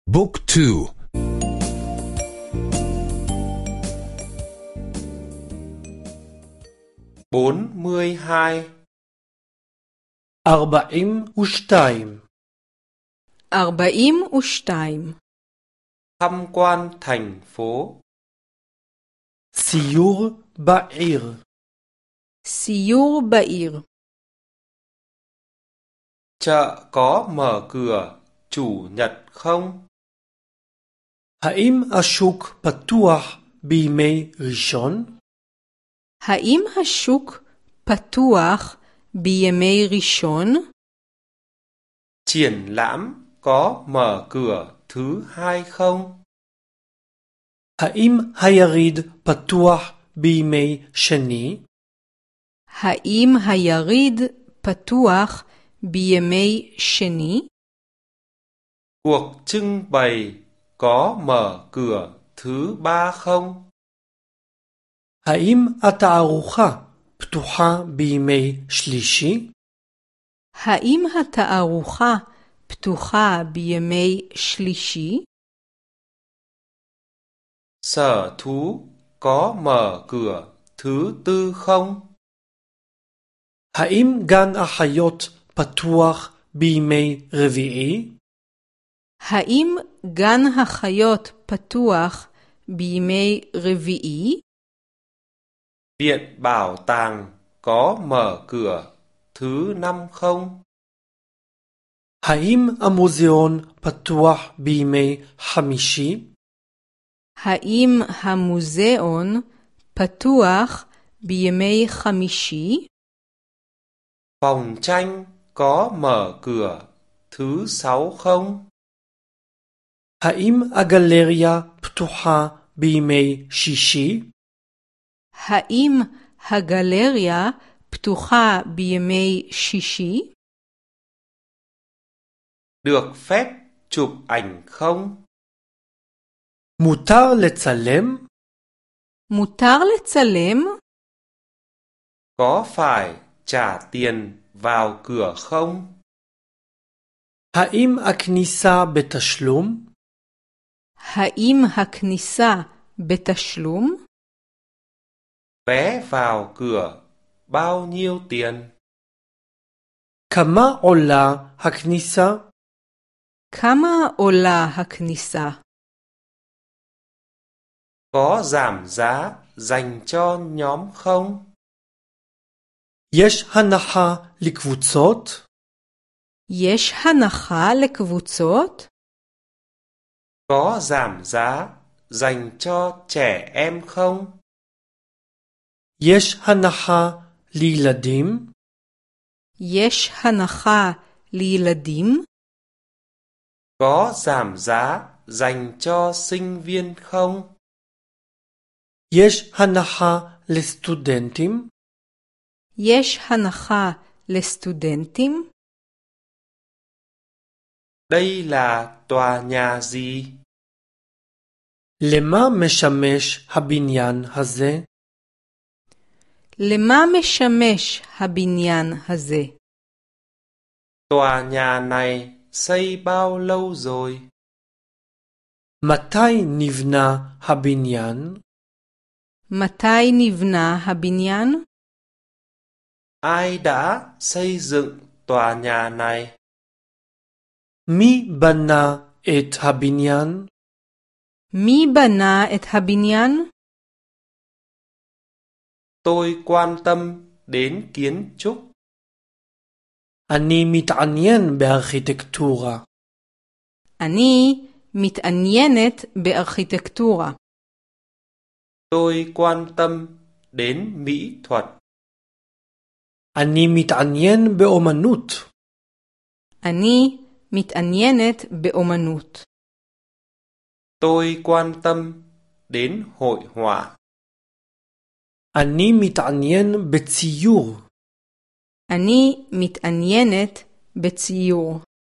บุ๊กทู 42 42 42 tham quan thành phố סיור בעיר סיור בעיר chợ có mở cửa chủ nhật không? האם השוק פתוח בימי ראשון? האם השוק פתוח בימי ראשון? Triển lãm có mở cửa thứ hai không? האם היריד פתוח בימי שני? האם היריד פתוח בימי שני? Cuộc trưng bày có mở cửa thứ ba không? האם התערוכה פתוחה בימי שלישי? האם התערוכה פתוחה בימי שלישי? Sở thú có mở cửa thứ tư không? האם גן החיות פתוח בימי רביעי? האם גן החיות פתוח בימי רביעי? Viện bảo tàng có mở cửa thứ năm không? האם המוזיאון פתוח בימי חמישי? האם המוזיאון פתוח בימי חמישי? Phòng tranh có mở cửa thứ sáu không? האם הגלריה פתוחה בימי שישי? האם הגלריה פתוחה בימי שישי? Được phép chụp ảnh không? מותר לצלם? מותר לצלם? Có phải trả tiền vào cửa không? האם הכניסה בתשלום? האם הכניסה בתשלום? Vé vào cửa bao nhiêu tiền? כמה עולה הכניסה? כמה עולה הכניסה? Có giảm giá dành cho nhóm không? יש הנחה לקבוצות? יש הנחה לקבוצות? Có giảm giá dành cho trẻ em không? יש הנחה לילדים? יש הנחה לילדים? Có giảm giá dành cho sinh viên không? יש הנחה לסטודנטים? יש הנחה לסטודנטים? Đây là tòa nhà gì? למה משמש הבניין הזה? למה משמש הבניין הזה? Tòa nhà này xây bao lâu rồi? מתי נבנה הבניין? מתי נבנה הבניין? Ai đã xây dựng tòa nhà này? מי בנה את הבניין? מי בנה את הבניין? Tôi quan tâm đến kiến trúc. אני מתעניין בארכיטקטורה. אני מתעניינת בארכיטקטורה. Tôi quan tâm đến mỹ thuật. אני מתעניין באמנות. אני מתעניינת באמנות. Tôi quan tâm đến hội họa. אני מתעניין בציור. אני מתעניינת בציור.